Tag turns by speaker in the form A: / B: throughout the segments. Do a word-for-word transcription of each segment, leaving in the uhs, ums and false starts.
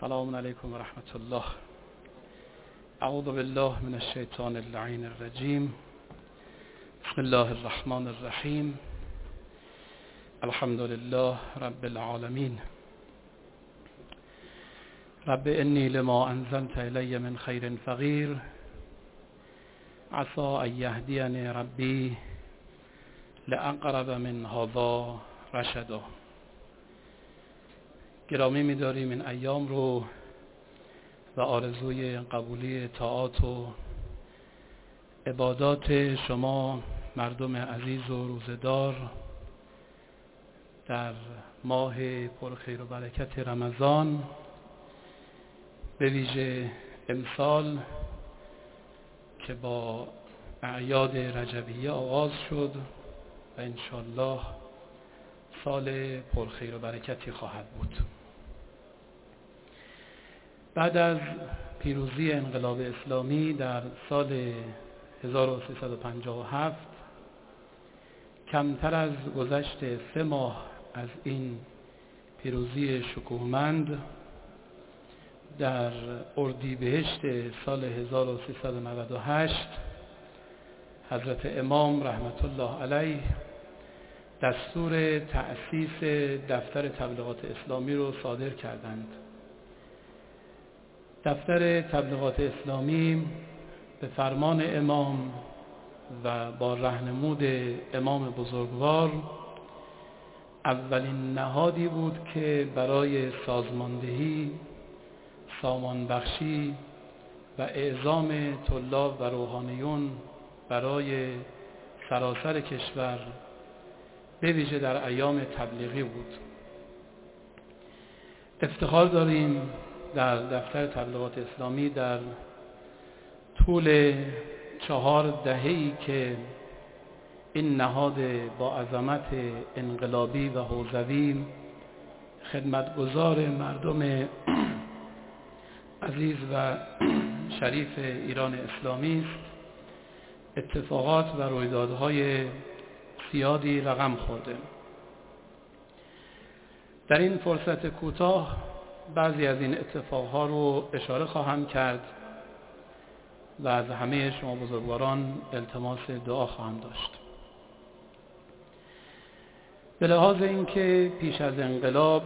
A: السلام علیکم و رحمت الله. اعوذ بالله من الشیطان اللعین الرجیم. بسم الله الرحمن الرحیم. الحمد لله رب العالمین. رب انی لما انزلت الی من خیر فقیر، عسى ان یهدینی ربی لاقرب من هذا رشدا. گرامی می‌داریم این ایام رو و آرزوی قبولی طاعات و عبادات شما مردم عزیز و روزدار در ماه پرخیر و برکت رمضان، به ویژه امسال که با اعیاد رجبیه آغاز شد و انشالله سال پرخیر و برکتی خواهد بود. بعد از پیروزی انقلاب اسلامی در سال هزار و سیصد و پنجاه و هفت، کمتر از گذشت سه ماه از این پیروزی شکوهمند، در اردیبهشت سال هزار و سیصد و نود و هشت حضرت امام رحمت الله علیه دستور تأسیس دفتر تبلیغات اسلامی رو صادر کردند. دفتر تبلیغات اسلامی به فرمان امام و با راهنمود امام بزرگوار اولین نهادی بود که برای سازماندهی، سامانبخشی و اعزام طلاب و روحانیون برای سراسر کشور به ویژه در ایام تبلیغی بود. افتخار داریم در دفتر تبلیغات اسلامی در طول چهار دهه‌ای که این نهاد با عظمت انقلابی و حوزوی خدمتگزار مردم عزیز و شریف ایران اسلامی است، اتفاقات و رویدادهای زیادی رقم خورده. در این فرصت کوتاه بعضی از این اتفاقها رو اشاره خواهم کرد و از همه شما بزرگواران التماس دعا خواهم داشت. به لحاظ اینکه پیش از انقلاب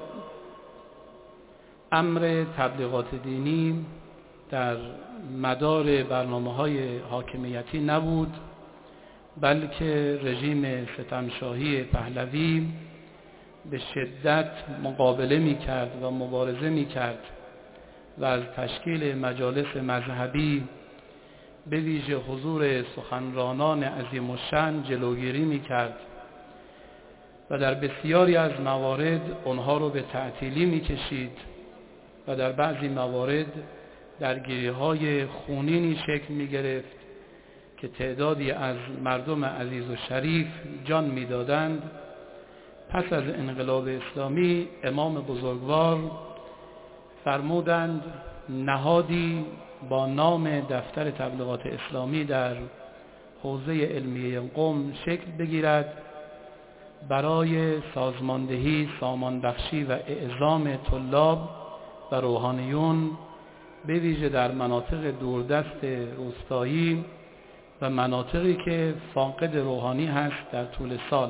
A: امر تبلیغات دینی در مدار برنامه‌های حاکمیتی نبود، بلکه رژیم ستمشاهی پهلوی به شدت مقابله می کرد و مبارزه می کرد و از تشکیل مجالس مذهبی به ویژه حضور سخنرانان عظیم الشأن جلوگیری می کرد و در بسیاری از موارد آنها رو به تعطیلی می کشید و در بعضی موارد درگیری‌های خونینی شکل می گرفت که تعدادی از مردم عزیز و شریف جان می دادند. پس از انقلاب اسلامی امام بزرگوار فرمودند نهادی با نام دفتر تبلیغات اسلامی در حوزه علمیه قم شکل بگیرد برای سازماندهی، سامانبخشی و اعزام طلاب و روحانیون به ویژه در مناطق دوردست روستایی و مناطقی که فاقد روحانی هست در طول سال.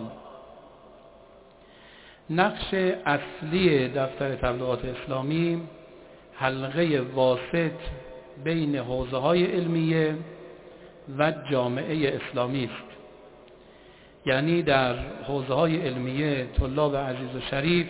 A: نقش اصلی دفتر تبلیغات اسلامی حلقه واسط بین حوزه‌های علمیه و جامعه اسلامی است. یعنی در حوزه‌های علمیه طلاب عزیز و شریف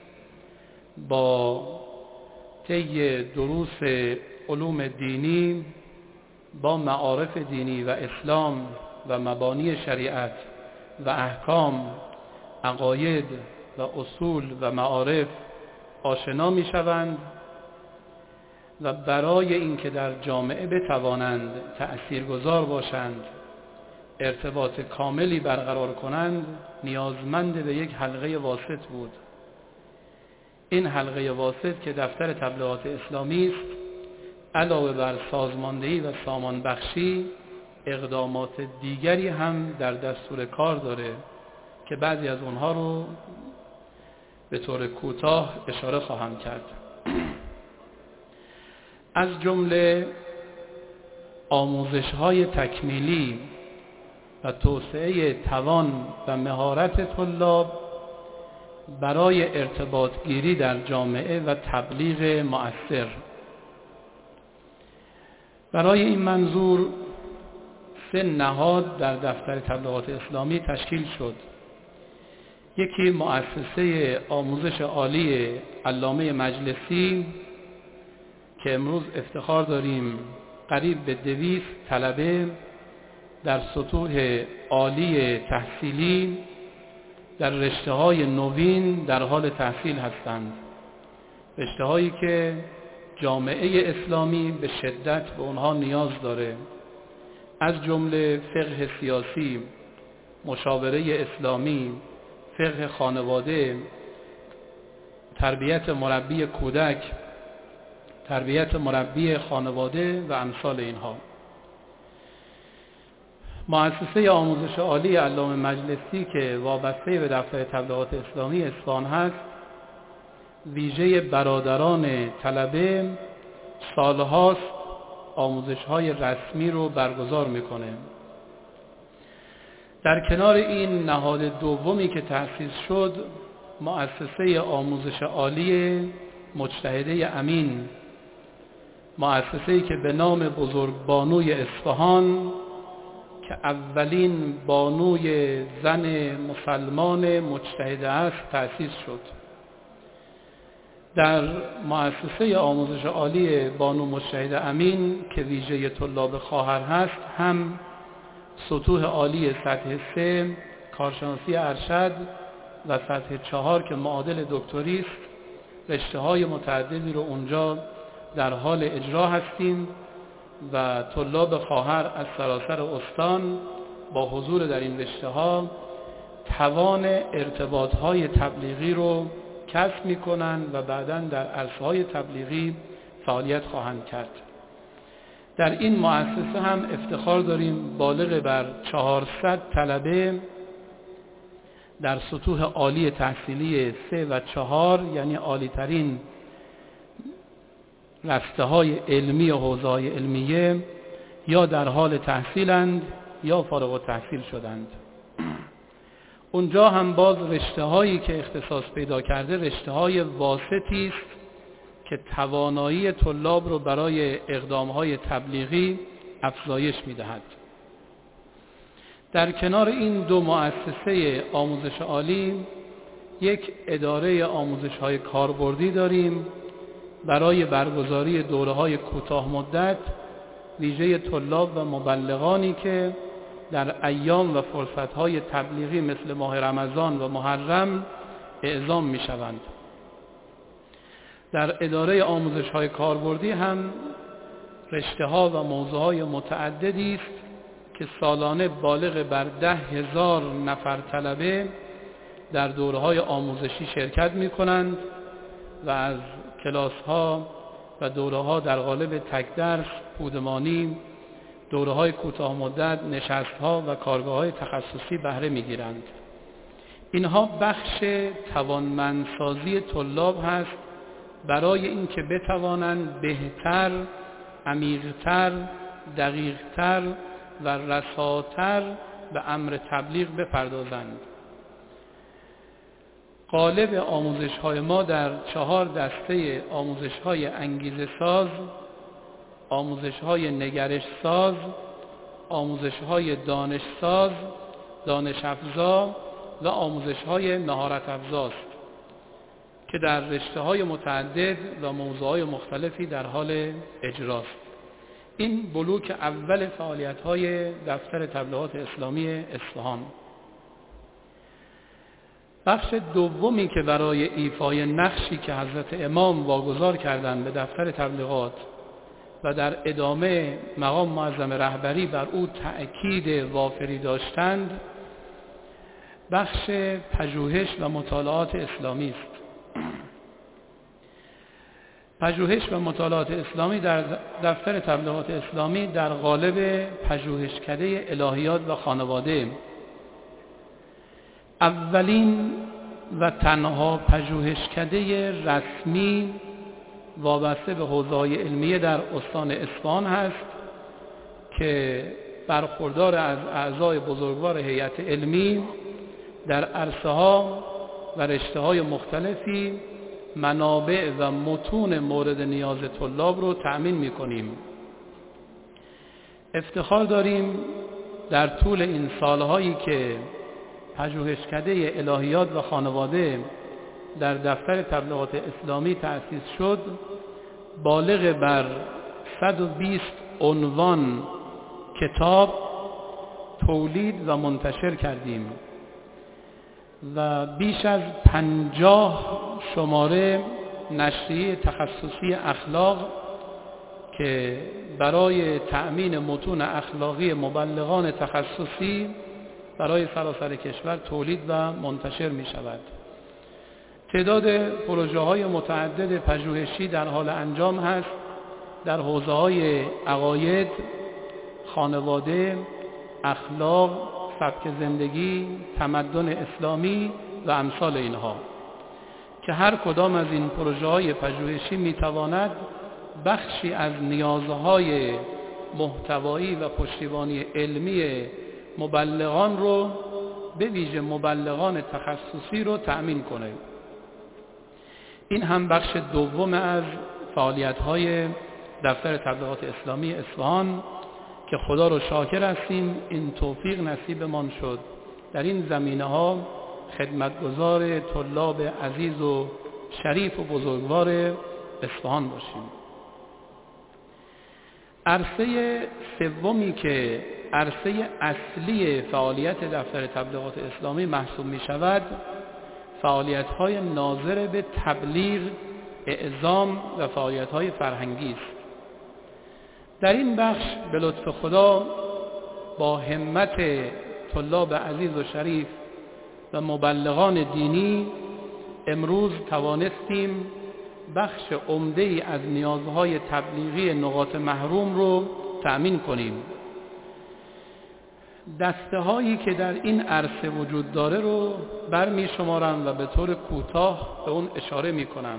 A: با طی دروس علوم دینی، با معارف دینی و اسلام و مبانی شریعت و احکام، عقاید و اصول و معارف آشنا می شوند و برای اینکه در جامعه بتوانند تأثیرگذار باشند، ارتباط کاملی برقرار کنند، نیازمند به یک حلقه واسط بود. این حلقه واسط که دفتر تبلیغات اسلامی است، علاوه بر سازماندهی و سامانبخشی اقدامات دیگری هم در دستور کار داره که بعضی از اونها رو به طور کوتاه اشاره خواهم کرد. از جمله آموزش‌های تکمیلی و توسعه توان و مهارت طلاب برای ارتباط گیری در جامعه و تبلیغ مؤثر. برای این منظور سه نهاد در دفتر تبلیغات اسلامی تشکیل شد. یکی مؤسسه آموزش عالی علامه مجلسی که امروز افتخار داریم قریب به دویست طلبه در سطوح عالی تحصیلی در رشته‌های نوین در حال تحصیل هستند، رشته‌هایی که جامعه اسلامی به شدت به اونها نیاز داره، از جمله فقه سیاسی، مشاوره اسلامی، فقه خانواده، تربیت مربی کودک، تربیت مربی خانواده و امثال اینها. مؤسسه آموزش عالی علامه مجلسی که وابسته به دفتر تبلیغات اسلامی اصفهان هست، ویژه برادران طلبه سالهاست آموزش‌های رسمی رو برگزار میکنه. در کنار این نهاد دومی که تأسیس شد، مؤسسه آموزش عالی مجتهده امین، مؤسسه‌ای که به نام بزرگبانوی اصفهان که اولین بانوی زن مسلمان مجتهده است تأسیس شد. در مؤسسه آموزش عالی بانو مجتهده امین که ویژه طلاب خواهر هست، هم سطوح عالی سطح سه کارشناسی ارشد و سطح چهار که معادل دکتری است، رشته‌های متعددی رو اونجا در حال اجرا هستیم و طلاب خواهر از سراسر استان با حضور در این رشته‌ها توان ارتباط‌های تبلیغی رو کسب می‌کنند و بعداً در عرصه‌های تبلیغی فعالیت خواهند کرد. در این مؤسسه هم افتخار داریم بالغ بر چهارصد طلبه در سطوح عالی تحصیلی سه و چهار، یعنی عالی‌ترین رشته‌های علمی و حوزه‌های علمیه، یا در حال تحصیلند یا فارغ التحصیل شدند. اونجا هم باز رشته‌هایی که اختصاص پیدا کرده رشته‌های واسطی است که توانایی طلاب رو برای اقدام‌های تبلیغی افزایش می‌دهد. در کنار این دو مؤسسه آموزش عالی، یک اداره آموزش‌های کاربردی داریم برای برگزاری دوره‌های کوتاه مدت ویژه طلاب و مبلغانی که در ایام و فرصت‌های تبلیغی مثل ماه رمضان و محرم اعزام می‌شوند. در اداره آموزش‌های کاربردی هم رشته‌ها و موضوع‌های متعددی است که سالانه بالغ بر ده هزار نفر طلبه در دوره‌های آموزشی شرکت می‌کنند و از کلاس‌ها و دوره‌ها در قالب تک درس، پودمانی، دوره‌های کوتاه مدت، نشست‌ها و کارگاه‌های تخصصی بهره می‌گیرند. اینها بخش توانمندسازی طلاب هست برای اینکه بتوانند بهتر، عمیق‌تر، دقیق‌تر و رساتر به امر تبلیغ بپردازند. قالب آموزش‌های ما در چهار دسته آموزش‌های انگیزه ساز، آموزش‌های نگرش ساز، آموزش‌های دانش ساز، دانش افزا و آموزش‌های مهارت افزاست که در رشته‌های متعدد و موضوعات مختلفی در حال اجراست. این بلوک اول فعالیت‌های دفتر تبلیغات اسلامی اصفهان. بخش دومی که برای ایفای نقشی که حضرت امام واگذار کردند به دفتر تبلیغات و در ادامه مقام معظم رهبری بر او تأکید وافری داشتند، بخش پژوهش و مطالعات اسلامی است. پژوهش و مطالعات اسلامی در دفتر تبلیغات اسلامی در قالب پژوهشکده الهیات و خانواده، اولین و تنها پژوهشکده رسمی وابسته به حوزه‌های علمیه در استان اصفهان هست که برخوردار از اعضای بزرگوار هیئت علمی در عرصه‌ها و رشته‌های مختلفی منابع و متون مورد نیاز طلاب رو تأمین می‌کنیم. افتخار داریم در طول این سالهایی که پژوهشکده الهیات و خانواده در دفتر تبلیغات اسلامی تأسیس شد، بالغ بر صد و بیست عنوان کتاب تولید و منتشر کردیم و بیش از پنجاه شماره نشریه تخصصی اخلاق که برای تأمین متون اخلاقی مبلغان تخصصی برای سراسر کشور تولید و منتشر می شود. تعداد پروژه های متعدد پژوهشی در حال انجام هست در حوزه های عقاید، خانواده، اخلاق، سبک زندگی، تمدن اسلامی و امثال اینها که هر کدام از این پروژه های پژوهشی می تواند بخشی از نیازهای محتوایی و پشتیبانی علمی مبلغان رو به ویژه مبلغان تخصصی رو تأمین کنه. این هم بخش دوم از فعالیت‌های دفتر تبلیغات اسلامی اصفهان که خدا رو شاکر هستیم این توفیق نصیبمان شد در این زمینه‌ها خدمتگزار طلاب عزیز و شریف و بزرگوار اصفهان باشیم. عرصه سومی که عرصه اصلی فعالیت دفتر تبلیغات اسلامی محسوب می شود فعالیت‌های ناظر به تبلیغ، اعزام و فعالیت‌های فرهنگی است. در این بخش به لطف خدا با همت طلاب عزیز و شریف و مبلغان دینی امروز توانستیم بخش عمده‌ای از نیازهای تبلیغی نقاط محروم رو تأمین کنیم. دسته هایی که در این عرصه وجود داره رو برمی شمارم و به طور کوتاه به اون اشاره می کنم.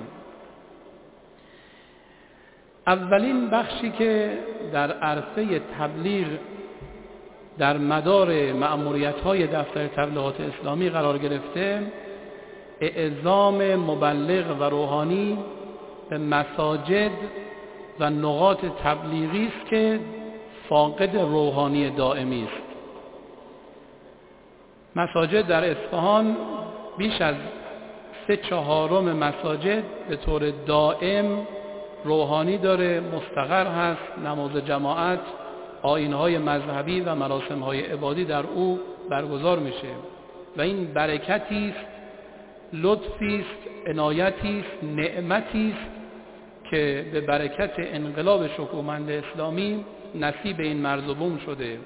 A: اولین بخشی که در عرصه تبلیغ در مدار مأموریت‌های دفتر تبلیغات اسلامی قرار گرفته اعزام مبلغ و روحانی به مساجد و نقاط تبلیغی است که فاقد روحانی دائمی است. مساجد در اصفهان بیش از سه چهارم مساجد به طور دائم روحانی داره، مستقر هست، نماز جماعت، آیین‌های مذهبی و مراسم‌های عبادی در او برگزار میشه و این برکتی است، لطفی است، عنایتی است، نعمتی است که به برکت انقلاب شکوهمند اسلامی نصیب این مرز و بوم شده.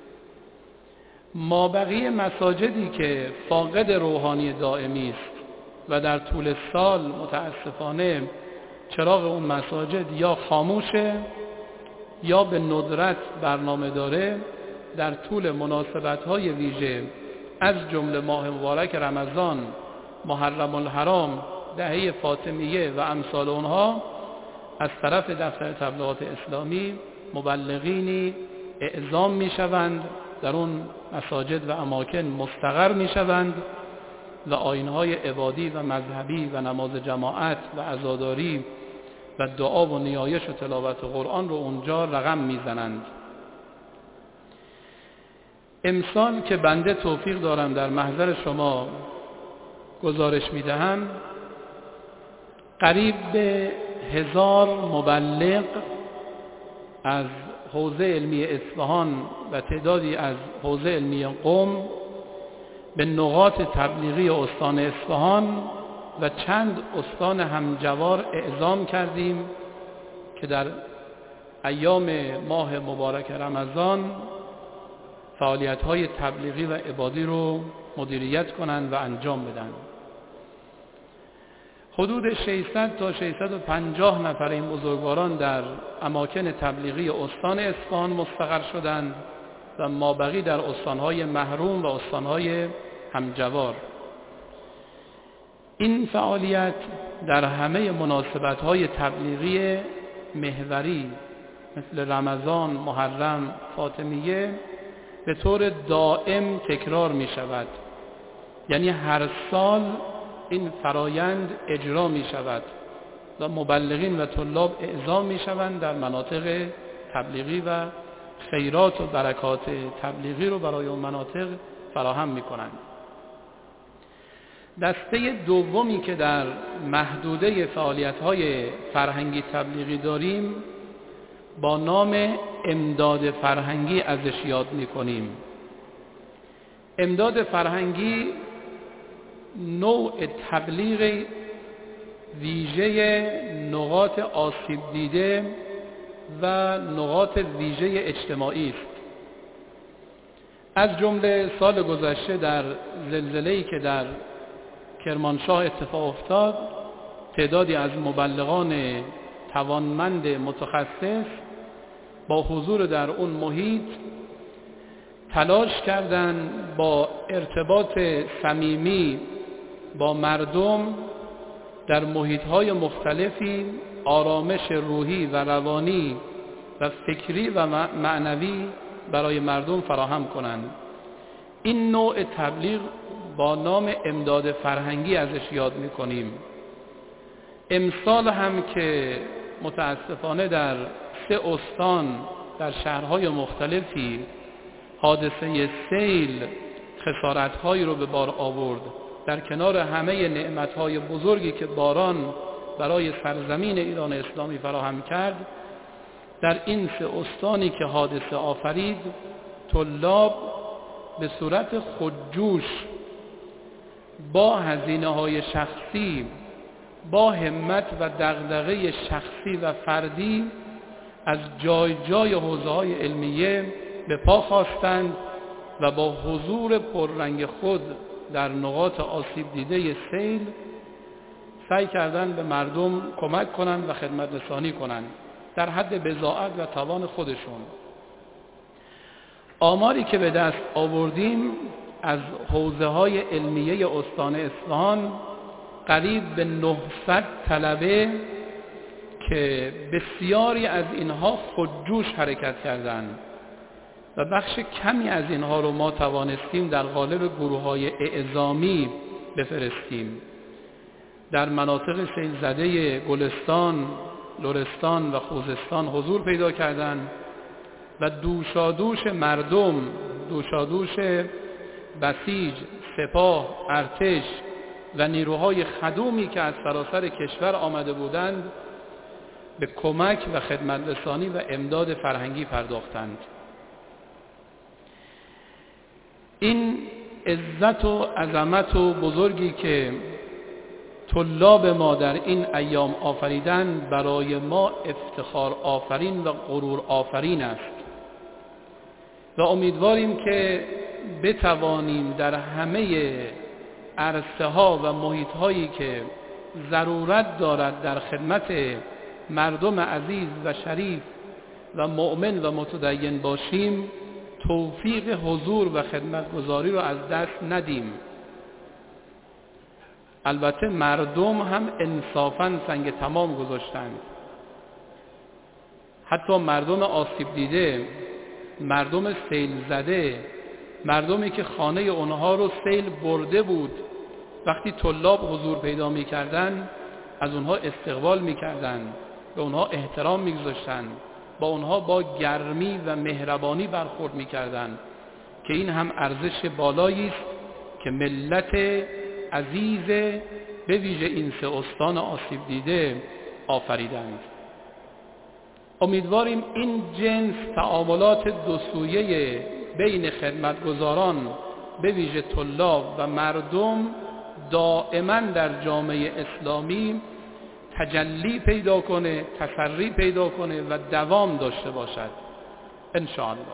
A: مابقی مساجدی که فاقد روحانی دائمی است و در طول سال متاسفانه چراغ اون مساجد یا خاموشه یا به ندرت برنامه داره، در طول مناسبت‌های ویژه از جمله ماه مبارک رمضان، محرم الحرام، دهه فاطمیه و امثال اونها از طرف دفتر تبلیغات اسلامی مبلغینی اعزام میشوند، در اون مساجد و اماکن مستقر میشوند و آیین‌های عبادی و مذهبی و نماز جماعت و عزاداری و دعا و نیایش و تلاوت قرآن رو اونجا رقم میزنند. امسال که بنده توفیق دارم در محضر شما گزارش میدهم، قریب به هزار مبلغ از حوزه علمی اصفهان و تعدادی از حوزه علمی قم به نقاط تبلیغی استان اصفهان و چند استان همجوار اعزام کردیم که در ایام ماه مبارک رمضان فعالیت‌های تبلیغی و عبادی رو مدیریت کنند و انجام بدن. حدود ششصد تا ششصد و پنجاه نفر این بزرگواران در اماکن تبلیغی استان اصفهان مستقر شدند و مابقی در استانهای محروم و استانهای همجوار. این فعالیت در همه مناسبت‌های تبلیغی محوری مثل رمضان، محرم، فاطمیه به طور دائم تکرار می شود. یعنی هر سال این فرایند اجرا می شود و مبلغین و طلاب اعزام می شوند در مناطق تبلیغی و خیرات و برکات تبلیغی رو برای اون مناطق فراهم می کنند. دسته دومی که در محدوده فعالیت‌های فرهنگی تبلیغی داریم با نام امداد فرهنگی ازش یاد می‌کنیم. امداد فرهنگی نوع تبلیغ ویژه نقاط آسیب دیده و نقاط ویژه اجتماعی است. از جمله سال گذشته در زلزله‌ای که در کرمانشاه اتفاق افتاد، تعدادی از مبلغان توانمند متخصص با حضور در اون محیط تلاش کردند با ارتباط صمیمی با مردم در محیط‌های مختلفی آرامش روحی و روانی و فکری و معنوی برای مردم فراهم کنند. این نوع تبلیغ با نام امداد فرهنگی ازش یاد می‌کنیم. امسال هم که متاسفانه در سه استان در شهرهای مختلفی حادثه سیل خسارت‌هایی رو به بار آورد، در کنار همه نعمت‌های بزرگی که باران برای سرزمین ایران اسلامی فراهم کرد، در این سه استانی که حادثه آفرید طلاب به صورت خودجوش با هزینه‌های شخصی، با همت و دغدغه شخصی و فردی از جای جای حوزه‌های علمیه به پا خواستند و با حضور پررنگ خود در نقاط آسیب دیده سیل سعی کردند به مردم کمک کنند و خدمت رسانی کنند در حد بضاعت و توان خودشون. آماری که به دست آوردیم از حوزه‌های علمیه استان اصفهان قریب به نهصد طلبه که بسیاری از اینها خودجوش حرکت کردند و بخش کمی از اینها رو ما توانستیم در قالب گروه‌های اعزامی بفرستیم. در مناطق سیل زده گلستان، لرستان و خوزستان حضور پیدا کردند و دوشادوش مردم، دوشادوش بسیج، سپاه، ارتش و نیروهای خدومی که از سراسر کشور آمده بودند به کمک و خدمت رسانی و امداد فرهنگی پرداختند. این عزت و عظمت و بزرگی که طلاب ما در این ایام آفریدند برای ما افتخار آفرین و غرور آفرین است و امیدواریم که بتوانیم در همه عرصه ها و محیط هایی که ضرورت دارد در خدمت مردم عزیز و شریف و مؤمن و متدین باشیم، توفیق حضور و خدمتگزاری رو از دست ندیم. البته مردم هم انصافاً سنگ تمام گذاشتند. حتی مردم آسیب دیده، مردم سیل زده، مردمی که خانه اونها رو سیل برده بود، وقتی طلاب حضور پیدا می‌کردند از اونها استقبال می‌کردند، به اونها احترام می‌گذاشتند، با اونها با گرمی و مهربانی برخورد می‌کردند که این هم ارزش بالایی است که ملت عزیز به ویژه این سه استان آسیب دیده آفریدند. امیدواریم این جنس تعاملات دو سویه بین خدمتگزاران به ویژه طلاب و مردم دائما در جامعه اسلامی تجلی پیدا کنه، تسری پیدا کنه و دوام داشته باشد ان شاء الله.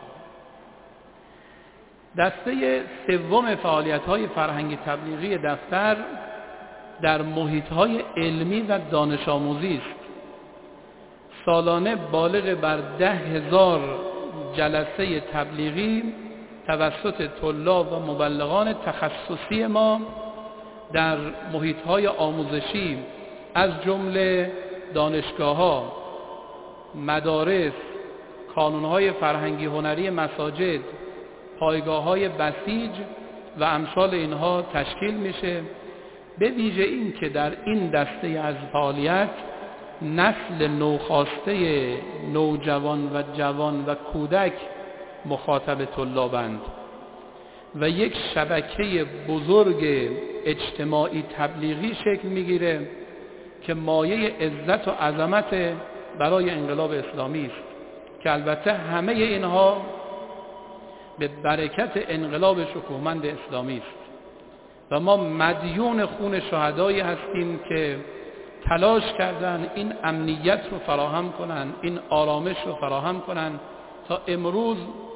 A: دسته سوم فعالیت‌های فرهنگی تبلیغی دفتر در محیط‌های علمی و دانش آموزی است. سالانه بالغ بر ده هزار جلسه تبلیغی توسط طلاب و مبلغان تخصصی ما در محیط‌های آموزشی از جمله دانشگاه‌ها، مدارس، کانون‌های فرهنگی هنری مساجد، پایگاه‌های بسیج و امثال اینها تشکیل میشه. به ویژه این که در این دسته از فعالیت نسل نوخاسته نوجوان و جوان و کودک مخاطب طلابند و یک شبکه بزرگ اجتماعی تبلیغی شکل میگیره که مایه عزت و عظمت برای انقلاب اسلامی است که البته همه اینها به برکت انقلاب شکوهمند اسلامی است و ما مدیون خون شهدایی هستیم که تلاش کردن این امنیت رو فراهم کنن، این آرامش رو فراهم کنن تا امروز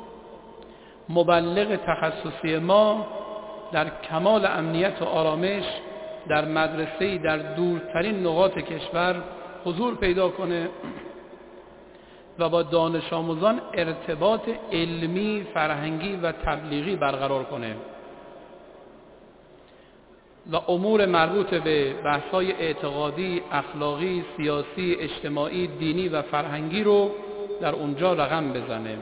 A: مبلغ تخصصی ما در کمال امنیت و آرامش در مدرسه‌ای در دورترین نقاط کشور حضور پیدا کنه و با دانش آموزان ارتباط علمی، فرهنگی و تبلیغی برقرار کنه و امور مربوط به بحث‌های اعتقادی، اخلاقی، سیاسی، اجتماعی، دینی و فرهنگی رو در اونجا رقم بزنه.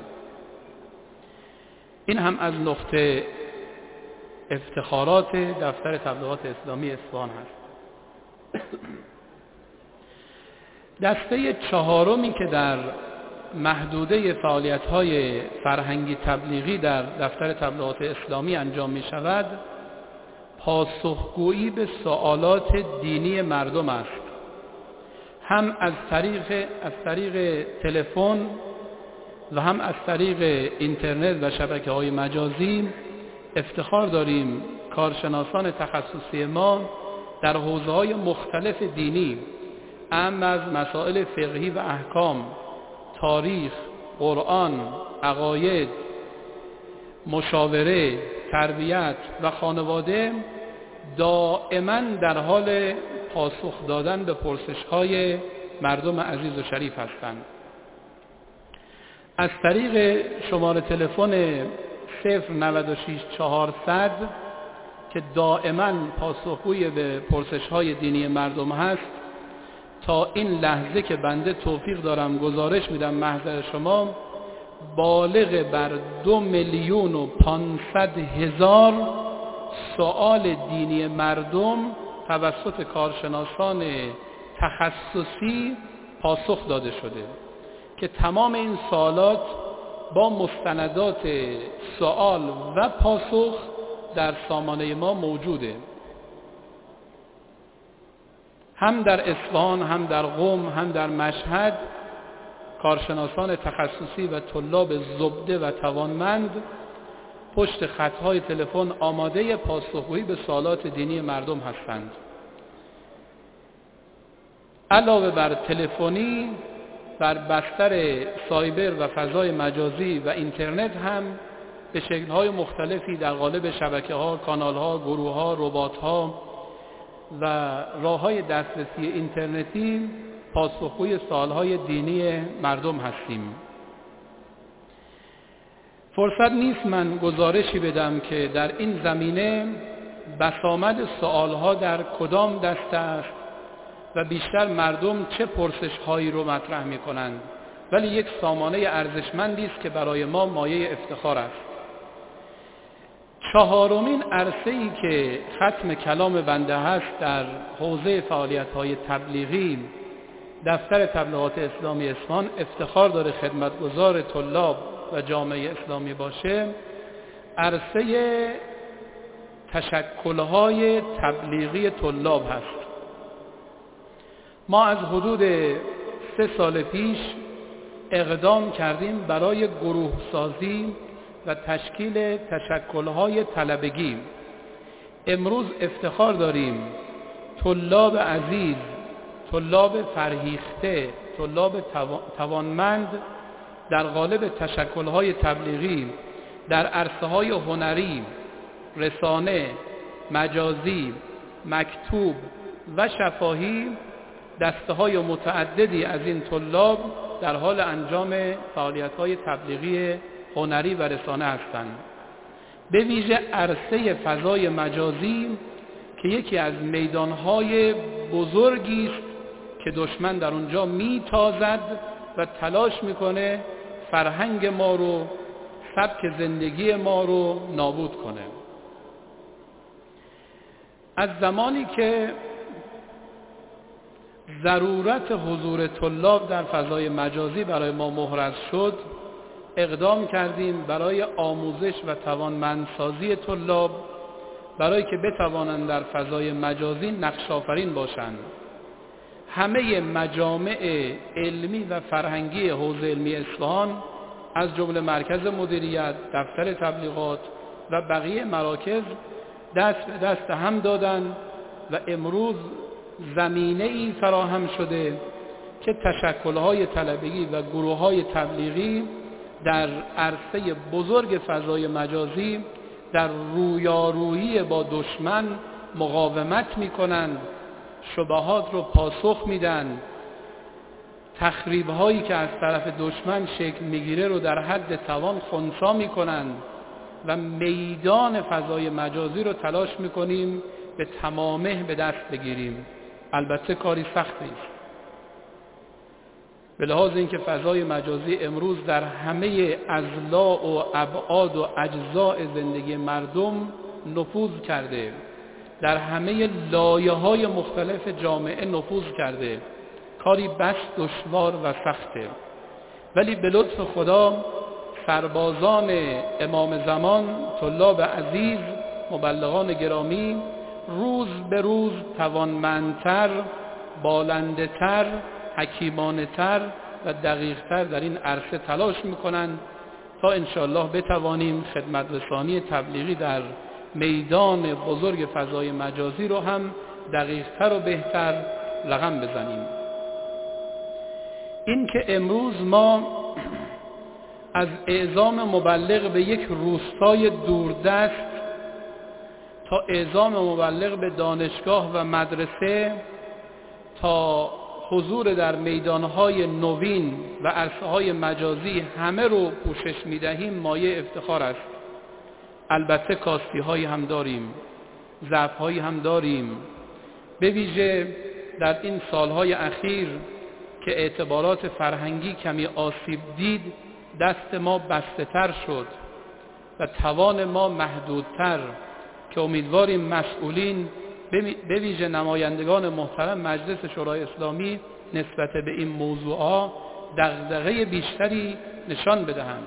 A: این هم از نقطه افتخارات دفتر تبلیغات اسلامی اصفهان هست. دسته چهارمی که در محدوده فعالیت‌های فرهنگی تبلیغی در دفتر تبلیغات اسلامی انجام می شود، پاسخگویی به سوالات دینی مردم است. هم از طریق از طریق تلفن و هم از طریق اینترنت و شبکه‌های مجازی. افتخار داریم کارشناسان تخصصی ما در حوزه‌های مختلف دینی، اما از مسائل فقهی و احکام، تاریخ، قرآن، عقاید، مشاوره، تربیت و خانواده دائما در حال پاسخ دادن به پرسش‌های مردم عزیز و شریف هستند. از طریق شماره تلفن صفر نود و شش چهارصد که دائما پاسخگوی به پرسش‌های دینی مردم هست، تا این لحظه که بنده توفیق دارم گزارش میدم محضر شما، بالغ بر دو میلیون و پانصد هزار سوال دینی مردم توسط کارشناسان تخصصی پاسخ داده شده که تمام این سوالات با مستندات سوال و پاسخ در سامانه ما موجوده. هم در اصفهان، هم در قم، هم در مشهد کارشناسان تخصصی و طلاب زبده و توانمند پشت خطهای تلفن آماده پاسخگویی به سوالات دینی مردم هستند. علاوه بر تلفنی، بر بستر سایبر و فضای مجازی و اینترنت هم به شکل‌های مختلفی در قالب شبکه‌ها، کانال‌ها، گروه‌ها، ربات‌ها و راه‌های دسترسی اینترنتی پاسخگوی سوال‌های دینی مردم هستیم. فرصت نیست من گزارشی بدم که در این زمینه بسامد سوال‌ها در کدام دسته است و بیشتر مردم چه پرسش‌هایی رو مطرح می‌کنند، ولی یک سامانه ارزشمندی است که برای ما مایه افتخار است. چهارمین عرصه‌ای که ختم کلام بنده هست در حوزه فعالیت‌های تبلیغی دفتر تبلیغات اسلامی اصفهان افتخار داره خدمتگزار طلاب و جامعه اسلامی باشه، عرصه تشکل‌های تبلیغی طلاب هست. ما از حدود سه سال پیش اقدام کردیم برای گروه سازی و تشکیل تشکل‌های طلبگی. امروز افتخار داریم طلاب عزیز، طلاب فرهیخته، طلاب توانمند در قالب تشکل‌های تبلیغی در عرصه‌های هنری، رسانه، مجازی، مکتوب و شفاهی دسته‌های متعددی از این طلاب در حال انجام فعالیت‌های تبلیغی هنری و رسانه هستند. به ویژه عرصه فضای مجازی که یکی از میدانهای بزرگی است که دشمن در اونجا میتازد و تلاش میکنه فرهنگ ما رو، سبک زندگی ما رو نابود کنه. از زمانی که ضرورت حضور طلاب در فضای مجازی برای ما محرز شد، اقدام کردیم برای آموزش و توانمندسازی طلاب، برای که بتوانند در فضای مجازی نقش آفرین باشند. همه مجامع علمی و فرهنگی حوزه علمی اصفهان از جمله مرکز مدیریت، دفتر تبلیغات و بقیه مراکز دست به دست هم دادن و امروز زمینه ای فراهم شده که تشکل‌های طلبگی و گروه‌های تبلیغی در عرصه بزرگ فضای مجازی در رویارویی با دشمن مقاومت می‌کنند، شبهات رو پاسخ میدن، تخریب‌هایی که از طرف دشمن شکل میگیره رو در حد توان خنثی میکنند و میدان فضای مجازی رو تلاش میکنیم به تمامه به دست بگیریم. البته کاری سختی است، به لحاظ اینکه فضای مجازی امروز در همه اضلاع و ابعاد و اجزاء زندگی مردم نفوذ کرده، در همه لایه‌های مختلف جامعه نفوذ کرده. کاری بس دشوار و سخته، ولی به لطف خدا سربازان امام زمان، طلاب عزیز، مبلغان گرامی روز به روز توانمندتر، بالنده‌تر، حکیمانه‌تر و دقیق‌تر در این عرصه تلاش می‌کنند تا انشاءالله بتوانیم خدمت رسانی تبلیغی در میدان بزرگ فضای مجازی رو هم دقیق‌تر و بهتر رقم بزنیم. این که امروز ما از اعزام مبلغ به یک روستای دوردست تا اعزام مبلغ به دانشگاه و مدرسه تا حضور در میدانهای نوین و عرصه‌های مجازی همه رو پوشش می‌دهیم مایه افتخار است. البته کاستی‌هایی هم داریم، ضعف‌هایی هم داریم، به ویژه در این سالهای اخیر که اعتبارات فرهنگی کمی آسیب دید، دست ما بسته‌تر شد و توان ما محدودتر، که امیدواریم مسئولین به ویژه نمایندگان محترم مجلس شورای اسلامی نسبت به این موضوعات دغدغه بیشتری نشان بدهند.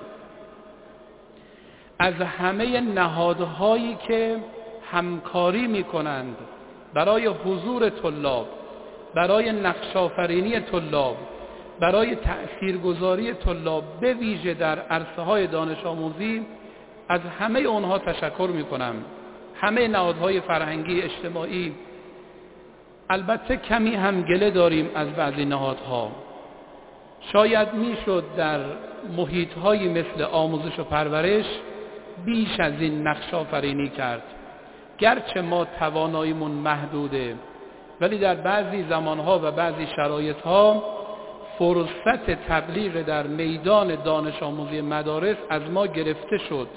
A: از همه نهادهایی که همکاری می‌کنند برای حضور طلاب، برای نقش‌آفرینی طلاب، برای تأثیرگذاری طلاب به ویژه در عرصه‌های دانش آموزی، از همه اونها تشکر می‌کنم. همه نهادهای فرهنگی اجتماعی. البته کمی هم گله داریم از بعضی نهادها. شاید میشد در محیط‌هایی مثل آموزش و پرورش بیش از این نقش آفرینی کرد. گرچه ما تواناییمون محدوده، ولی در بعضی زمانها و بعضی شرایطها فرصت تبلیغ در میدان دانش آموزی مدارس از ما گرفته شد.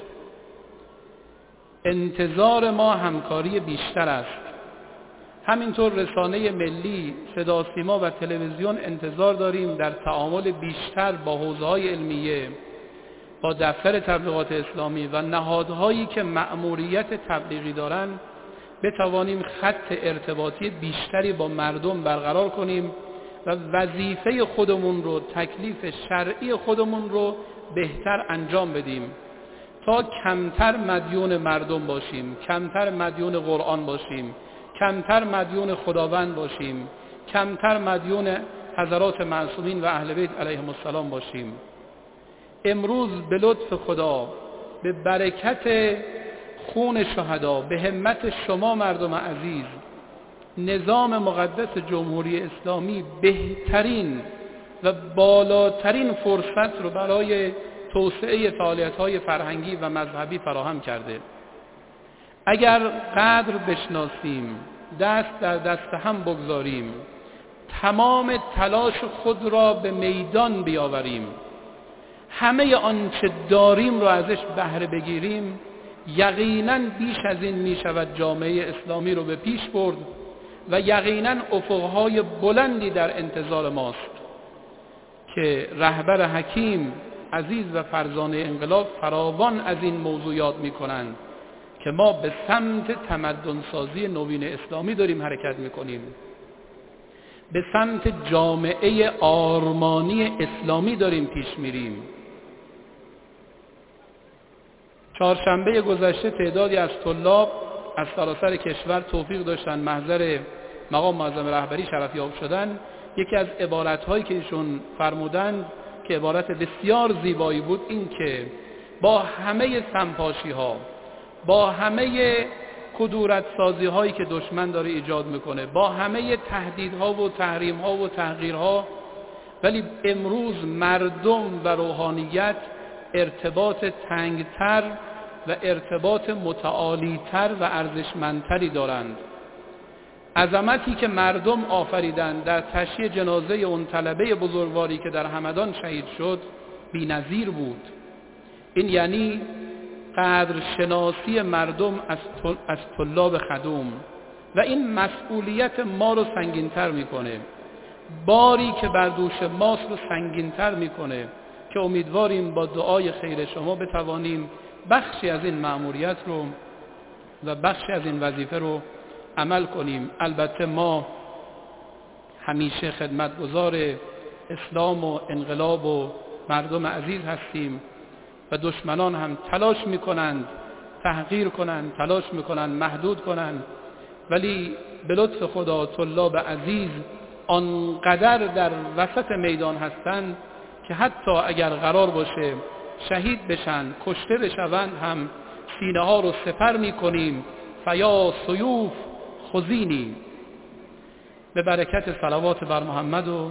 A: انتظار ما همکاری بیشتر است. همینطور رسانه ملی، صدا سیما و تلویزیون انتظار داریم در تعامل بیشتر با حوزه‌های علمیه، با دفتر تبلیغات اسلامی و نهادهایی که مأموریت تبلیغی دارند بتوانیم خط ارتباطی بیشتری با مردم برقرار کنیم و وظیفه خودمون رو، تکلیف شرعی خودمون رو بهتر انجام بدیم تا کمتر مدیون مردم باشیم، کمتر مدیون قرآن باشیم، کمتر مدیون خداوند باشیم، کمتر مدیون حضرات معصومین و اهل بیت علیهم السلام باشیم. امروز به لطف خدا، به برکت خون شهدا، به همت شما مردم عزیز، نظام مقدس جمهوری اسلامی بهترین و بالاترین فرصت رو برای توسعه فعالیت‌های فرهنگی و مذهبی فراهم کرده. اگر قدر بشناسیم، دست در دست هم بگذاریم، تمام تلاش خود را به میدان بیاوریم، همه آنچه داریم را ازش بهره بگیریم، یقیناً بیش از این می شود جامعه اسلامی رو به پیش برد و یقیناً افقهای بلندی در انتظار ماست که رهبر حکیم عزیز و فرزانه انقلاب فراوان از این موضوعات می کنند که ما به سمت تمدن سازی نوین اسلامی داریم حرکت می کنیم، به سمت جامعه آرمانی اسلامی داریم پیش میریم. چهارشنبه گذشته تعدادی از طلاب از سراسر کشور توفیق داشتن محضر مقام معظم رهبری شرفیاب شدن. یکی از عبارت‌هایی که ایشون فرمودند که عبارت بسیار زیبایی بود این که با همه سمپاشی‌ها، با همه کدورت سازی هایی که دشمن داره ایجاد میکنه، با همه تهدیدها و تحریم‌ها و تغییرها، ولی امروز مردم و روحانیت ارتباط تنگتر و ارتباط متعالیتر و ارزشمندتری دارند. عظمتی که مردم آفریدند در تشییع جنازه اون طلبه بزرگواری که در همدان شهید شد بی‌نظیر بود. این یعنی قدرشناسی مردم از طلاب خدوم و این مسئولیت ما رو سنگین‌تر میکنه، باری که بر دوش ماست رو سنگین‌تر میکنه که امیدواریم با دعای خیر شما بتوانیم بخشی از این مأموریت رو و بخشی از این وظیفه رو عمل کنیم. البته ما همیشه خدمتگزار اسلام و انقلاب و مردم عزیز هستیم و دشمنان هم تلاش میکنند تحقیر کنند، تلاش میکنند محدود کنند، ولی به لطف خدا طلاب عزیز آنقدر در وسط میدان هستند که حتی اگر قرار باشه شهید بشن، کشته بشوند، هم سینه ها رو سپر میکنیم. فیا سیوف خذینی. به برکت صلوات بر محمد و